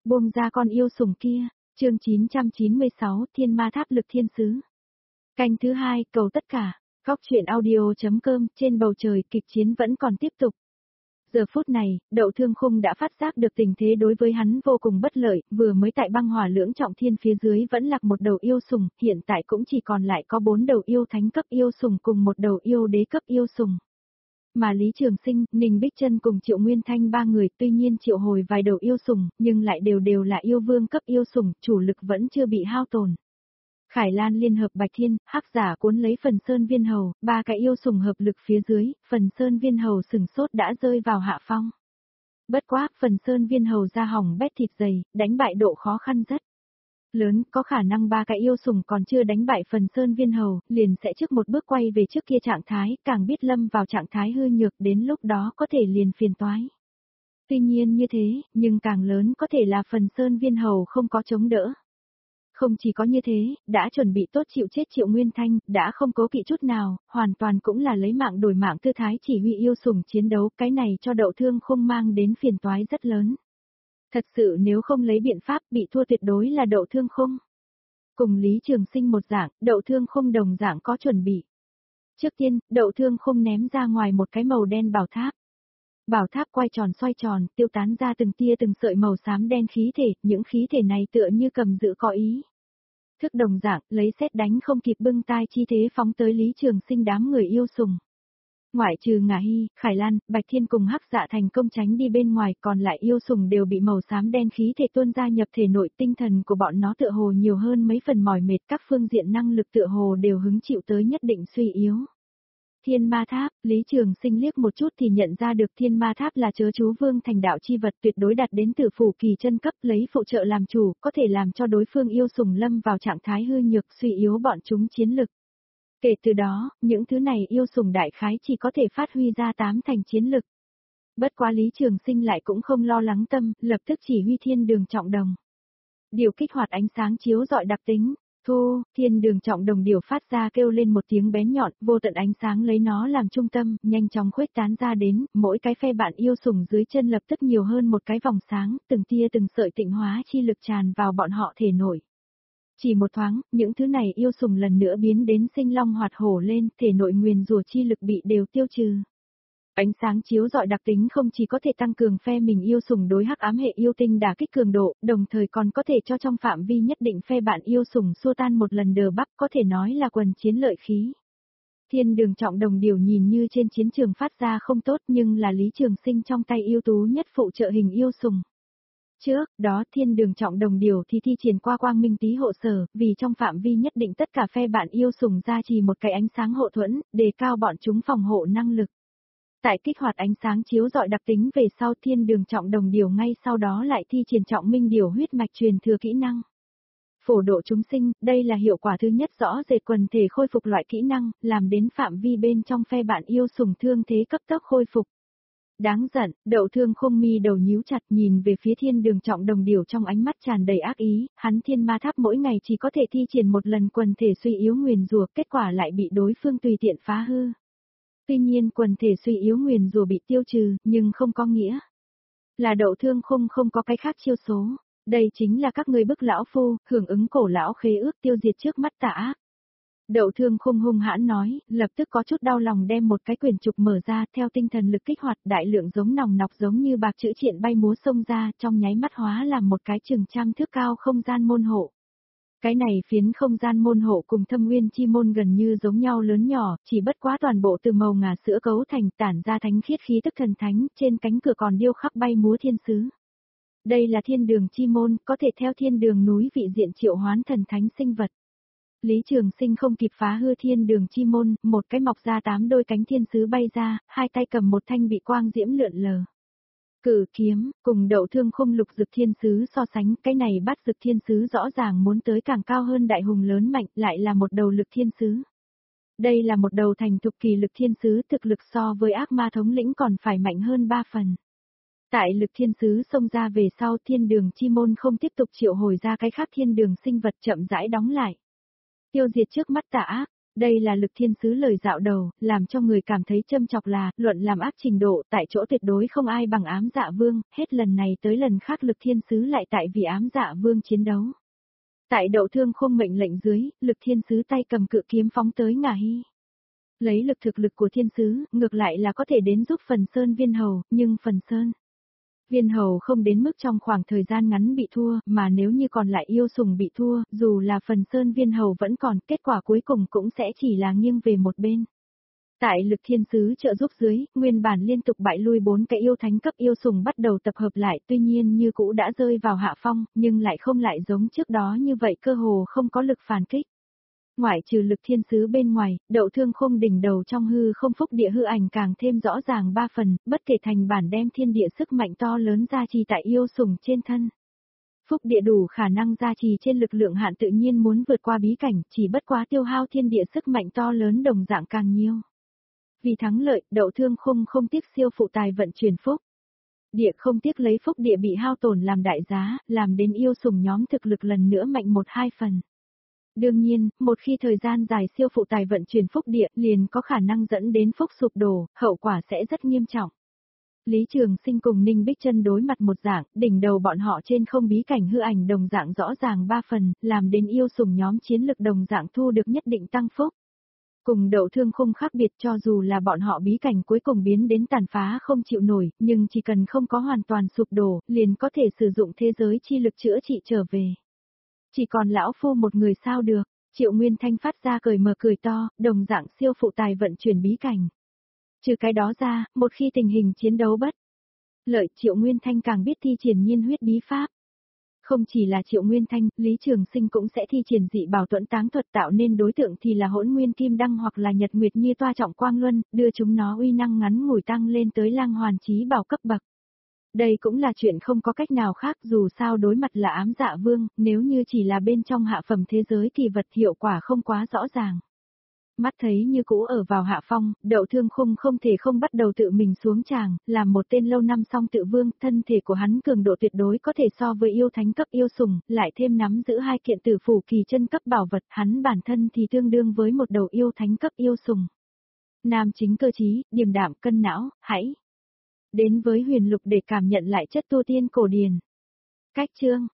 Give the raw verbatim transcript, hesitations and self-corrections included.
Buông ra con yêu sủng kia, chương chín trăm chín mươi sáu, Thiên Ma Tháp Lực Thiên Sứ. Canh thứ hai, cầu tất cả, góc truyện audio.com, trên bầu trời kịch chiến vẫn còn tiếp tục. Giờ phút này, Đậu Thương Khung đã phát giác được tình thế đối với hắn vô cùng bất lợi, vừa mới tại băng hỏa lưỡng trọng thiên phía dưới vẫn lạc một đầu yêu sủng, hiện tại cũng chỉ còn lại có bốn đầu yêu thánh cấp yêu sủng cùng một đầu yêu đế cấp yêu sủng. Mà Lý Trường Sinh, Ninh Bích Trân cùng Triệu Nguyên Thanh ba người tuy nhiên triệu hồi vài đầu yêu sủng, nhưng lại đều đều là yêu vương cấp yêu sủng, chủ lực vẫn chưa bị hao tổn. Khải Lan liên hợp Bạch Thiên, Hắc Giả cuốn lấy Phần Sơn Viên Hầu, ba cái yêu sủng hợp lực phía dưới, Phần Sơn Viên Hầu sừng sốt đã rơi vào hạ phong. Bất quá, Phần Sơn Viên Hầu ra hỏng bét thịt dày, đánh bại độ khó khăn rất lớn, có khả năng ba cái yêu sủng còn chưa đánh bại Phần Sơn Viên Hầu, liền sẽ trước một bước quay về trước kia trạng thái, càng biết lâm vào trạng thái hư nhược, đến lúc đó có thể liền phiền toái. Tuy nhiên như thế, nhưng càng lớn có thể là Phần Sơn Viên Hầu không có chống đỡ. Không chỉ có như thế, đã chuẩn bị tốt chịu chết Triệu Nguyên Thanh, đã không cố kỵ chút nào, hoàn toàn cũng là lấy mạng đổi mạng tư thái chỉ huy yêu sủng chiến đấu, cái này cho Đậu Thương Khung mang đến phiền toái rất lớn. Thật sự nếu không lấy biện pháp bị thua tuyệt đối là Đậu Thương Khung. Cùng Lý Trường Sinh một dạng, Đậu Thương Khung đồng dạng có chuẩn bị. Trước tiên, Đậu Thương Khung ném ra ngoài một cái màu đen bảo tháp. Bảo tháp quay tròn xoay tròn, tiêu tán ra từng tia từng sợi màu xám đen khí thể, những khí thể này tựa như cầm giữ có ý. Thức đồng dạng, lấy sét đánh không kịp bưng tai chi thế phóng tới Lý Trường Sinh đám người yêu sủng. Ngoại trừ Ngà Hy, Khải Lan, Bạch Thiên cùng Hắc Dạ thành công tránh đi bên ngoài, còn lại yêu sủng đều bị màu xám đen khí thể tuôn ra nhập thể nội, tinh thần của bọn nó tựa hồ nhiều hơn mấy phần mỏi mệt, các phương diện năng lực tựa hồ đều hứng chịu tới nhất định suy yếu. Thiên Ma Tháp, Lý Trường Sinh liếc một chút thì nhận ra được Thiên Ma Tháp là chớ chú vương thành đạo chi vật tuyệt đối đạt đến tử phủ kỳ chân cấp, lấy phụ trợ làm chủ, có thể làm cho đối phương yêu sủng lâm vào trạng thái hư nhược suy yếu bọn chúng chiến lực. Kể từ đó, những thứ này yêu sủng đại khái chỉ có thể phát huy ra tám thành chiến lực. Bất quá Lý Trường Sinh lại cũng không lo lắng tâm, lập tức chỉ huy Thiên Đường Trọng Đồng. Điều kích hoạt ánh sáng chiếu rọi đặc tính. Thu, Thiên Đường Trọng Đồng điều phát ra kêu lên một tiếng bén nhọn, vô tận ánh sáng lấy nó làm trung tâm, nhanh chóng khuếch tán ra đến, mỗi cái phe bạn yêu sủng dưới chân lập tức nhiều hơn một cái vòng sáng, từng tia từng sợi tịnh hóa chi lực tràn vào bọn họ thể nội. Chỉ một thoáng, những thứ này yêu sủng lần nữa biến đến sinh long hoạt hổ lên, thể nội nguyền rủa chi lực bị đều tiêu trừ. Ánh sáng chiếu rọi đặc tính không chỉ có thể tăng cường phe mình yêu sủng đối hắc ám hệ yêu tinh đả kích cường độ, đồng thời còn có thể cho trong phạm vi nhất định phe bạn yêu sủng xua tan một lần đờ bắp, có thể nói là quần chiến lợi khí. Thiên Đường Trọng Đồng điều nhìn như trên chiến trường phát ra không tốt nhưng là Lý Trường Sinh trong tay ưu tú nhất phụ trợ hình yêu sủng. Trước đó Thiên Đường Trọng Đồng điều thì thi triển qua quang minh tí hộ sở, vì trong phạm vi nhất định tất cả phe bạn yêu sủng ra trì một cái ánh sáng hộ thuẫn, đề cao bọn chúng phòng hộ năng lực. Tại kích hoạt ánh sáng chiếu rọi đặc tính về sau Thiên Đường Trọng Đồng điều ngay sau đó lại thi triển trọng minh điều huyết mạch truyền thừa kỹ năng. Phổ độ chúng sinh, đây là hiệu quả thứ nhất rõ rệt quần thể khôi phục loại kỹ năng, làm đến phạm vi bên trong phe bạn yêu sủng thương thế cấp tốc khôi phục. Đáng giận, Đậu Thương Khung mi đầu nhíu chặt nhìn về phía Thiên Đường Trọng Đồng điều trong ánh mắt tràn đầy ác ý, hắn Thiên Ma Tháp mỗi ngày chỉ có thể thi triển một lần quần thể suy yếu nguyền rủa, kết quả lại bị đối phương tùy tiện phá hư. Tuy nhiên quần thể suy yếu nguyền rủa bị tiêu trừ, nhưng không có nghĩa là Đậu Thương Khung không có cái khác chiêu số. Đây chính là các ngươi bức lão phu, hưởng ứng cổ lão khế ước tiêu diệt trước mắt tà ác. Đậu Thương Khung hung hãn nói, lập tức có chút đau lòng đem một cái quyển trục mở ra, theo tinh thần lực kích hoạt, đại lượng giống nòng nọc giống như bạc chữ triện bay múa xông ra, trong nháy mắt hóa làm một cái chừng trăm thước cao không gian môn hộ. Cái này phiến không gian môn hộ cùng Thâm Nguyên chi môn gần như giống nhau lớn nhỏ, chỉ bất quá toàn bộ từ màu ngà sữa cấu thành, tản ra thánh khiết khí tức thần thánh, trên cánh cửa còn điêu khắc bay múa thiên sứ. Đây là Thiên Đường chi môn, có thể theo thiên đường núi vị diện triệu hoán thần thánh sinh vật. Lý Trường Sinh không kịp phá hư Thiên Đường chi môn, một cái mọc ra tám đôi cánh thiên sứ bay ra, hai tay cầm một thanh bị quang diễm lượn lờ. Cử kiếm, cùng Đậu Thương Khung lục dực thiên sứ so sánh, cái này bắt dực thiên sứ rõ ràng muốn tới càng cao hơn đại hùng lớn mạnh, lại là một đầu lực thiên sứ. Đây là một đầu thành thục kỳ lực thiên sứ, thực lực so với ác ma thống lĩnh còn phải mạnh hơn ba phần. Tại lực thiên sứ xông ra về sau Thiên Đường chi môn không tiếp tục triệu hồi ra cái khác thiên đường sinh vật chậm rãi đóng lại. Tiêu diệt trước mắt tà ác, Đây là Lực Thiên Sứ lời dạo đầu, làm cho người cảm thấy châm chọc là, luận làm ác trình độ, tại chỗ tuyệt đối không ai bằng Ám Dạ Vương, hết lần này tới lần khác Lực Thiên Sứ lại tại vì Ám Dạ Vương chiến đấu. Tại Đậu Thương Khung mệnh lệnh dưới, Lực Thiên Sứ tay cầm cự kiếm phóng tới Ngả Hy. Lấy lực thực lực của Thiên Sứ, ngược lại là có thể đến giúp Phần Sơn Viên Hầu, nhưng Phần Sơn Viên Hầu không đến mức trong khoảng thời gian ngắn bị thua, mà nếu như còn lại yêu sủng bị thua, dù là Phần Sơn Viên Hầu vẫn còn, kết quả cuối cùng cũng sẽ chỉ là nghiêng về một bên. Tại Lực Thiên Sứ trợ giúp dưới, nguyên bản liên tục bại lui bốn cái yêu thánh cấp yêu sủng bắt đầu tập hợp lại, tuy nhiên như cũ đã rơi vào hạ phong, nhưng lại không lại giống trước đó như vậy, cơ hồ không có lực phản kích. Ngoại trừ Lực Thiên Sứ bên ngoài, Đậu Thương Khung đỉnh đầu trong hư không phúc địa hư ảnh càng thêm rõ ràng ba phần, bất kể thành bản đem thiên địa sức mạnh to lớn gia trì tại yêu sủng trên thân. Phúc địa đủ khả năng gia trì trên lực lượng hạn tự nhiên muốn vượt qua bí cảnh, chỉ bất quá tiêu hao thiên địa sức mạnh to lớn đồng dạng càng nhiều. Vì thắng lợi, Đậu Thương Khung không tiếc siêu phụ tài vận chuyển phúc địa, không tiếc lấy phúc địa bị hao tổn làm đại giá, làm đến yêu sủng nhóm thực lực lần nữa mạnh một hai phần. Đương nhiên, một khi thời gian dài siêu phụ tài vận chuyển phúc địa liền có khả năng dẫn đến phúc sụp đổ, hậu quả sẽ rất nghiêm trọng. Lý Trường Sinh cùng Ninh Bích Chân đối mặt một dạng, đỉnh đầu bọn họ trên không bí cảnh hư ảnh đồng dạng rõ ràng ba phần, làm đến yêu sủng nhóm chiến lực đồng dạng thu được nhất định tăng phúc. Cùng Đậu Thương Khung khác biệt, cho dù là bọn họ bí cảnh cuối cùng biến đến tàn phá không chịu nổi, nhưng chỉ cần không có hoàn toàn sụp đổ, liền có thể sử dụng thế giới chi lực chữa trị trở về. Chỉ còn lão phu một người sao được, Triệu Nguyên Thanh phát ra cười mờ cười to, đồng dạng siêu phụ tài vận chuyển bí cảnh. Trừ cái đó ra, một khi tình hình chiến đấu bất lợi, Triệu Nguyên Thanh càng biết thi triển nhiên huyết bí pháp. Không chỉ là Triệu Nguyên Thanh, Lý Trường Sinh cũng sẽ thi triển dị bảo tuẫn táng thuật, tạo nên đối tượng thì là Hỗn Nguyên Kim Đăng hoặc là Nhật Nguyệt Như Toa Trọng Quang Luân, đưa chúng nó uy năng ngắn ngủi tăng lên tới Lang Hoàn Chí Bảo cấp bậc. Đây cũng là chuyện không có cách nào khác, dù sao đối mặt là Ám Dạ Vương, nếu như chỉ là bên trong hạ phẩm thế giới kỳ vật hiệu quả không quá rõ ràng. Mắt thấy như cũ ở vào hạ phong, Đậu Thương Khung không thể không bắt đầu tự mình xuống tràng, làm một tên lâu năm song tự vương, thân thể của hắn cường độ tuyệt đối có thể so với yêu thánh cấp yêu sủng, lại thêm nắm giữ hai kiện tử phủ kỳ chân cấp bảo vật, hắn bản thân thì tương đương với một đầu yêu thánh cấp yêu sủng. Nam chính cơ trí, điềm đạm, cân não, hãy đến với Huyền Lục để cảm nhận lại chất tu tiên cổ điển. Cách chương